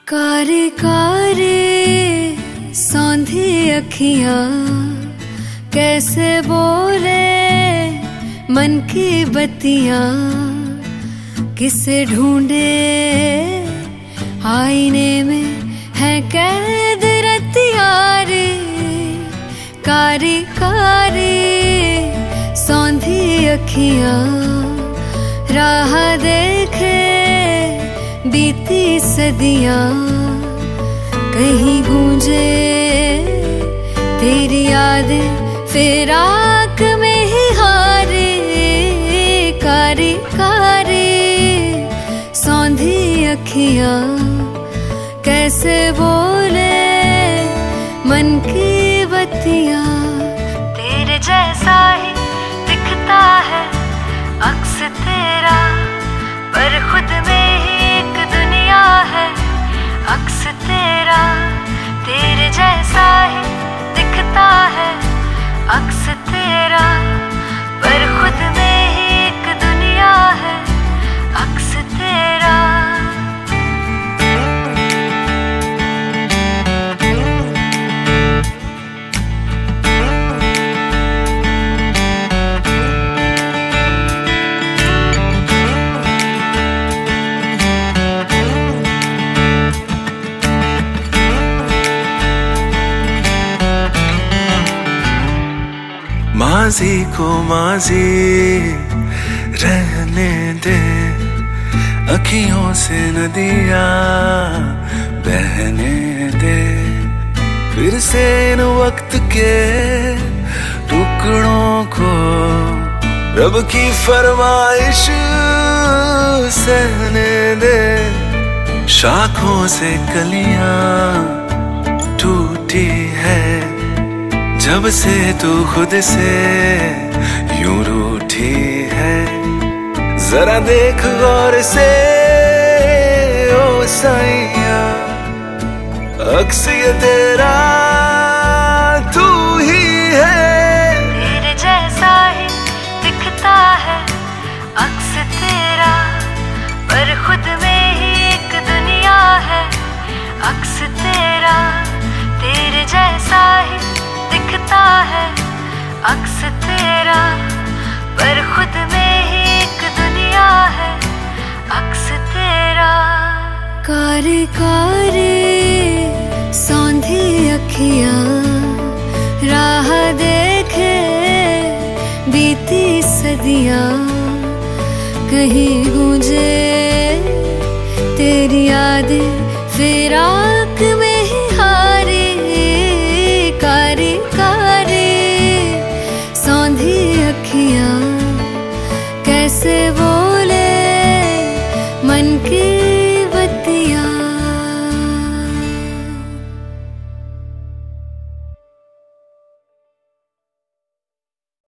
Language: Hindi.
कारे कारे सौंधी अखियां कैसे बोले मन की बत्तियां, किसे ढूंढे आईने में है कैद रतियां रे। कारी कारी सौंधी अखियां राह देखे बीती सदियां, कहीं गूंजे तेरी यादें फिराक में ही हारे। कारी कारी सौंधी अखियां कैसे बोले मन की बत्तियां। तेरे जैसा ही दिखता है अक्स तेरा, पर खुद में ही एक दुनिया है अक्स तेरा। तेरे जैसा ही दिखता है अक्स तेरा, पर खुद में ही एक दुनिया है अक्स तेरा। माज़ी को माज़ी रहने दे, अखियों से नदियाँ बहने दे। फिर से इन वक्त के टुकड़ों को रब की फरमाइश सहने दे। शाखों से कलियां टूटी है जब से तू खुद से यूं रूठी है। जरा देख गौर से ओ साइया, अक्स ये तेरा तू ही है। तेरे जैसा ही दिखता है अक्स तेरा, पर खुद में ही एक दुनिया है अक्स तेरा। तेरे जैसा ही दिखता है अक्स तेरा, पर खुद में ही एक दुनिया है अक्स तेरा। कारे कारे सौंधी अखियां राह देखे बीती सदियां, कहीं गूंजे तेरी यादें फिराक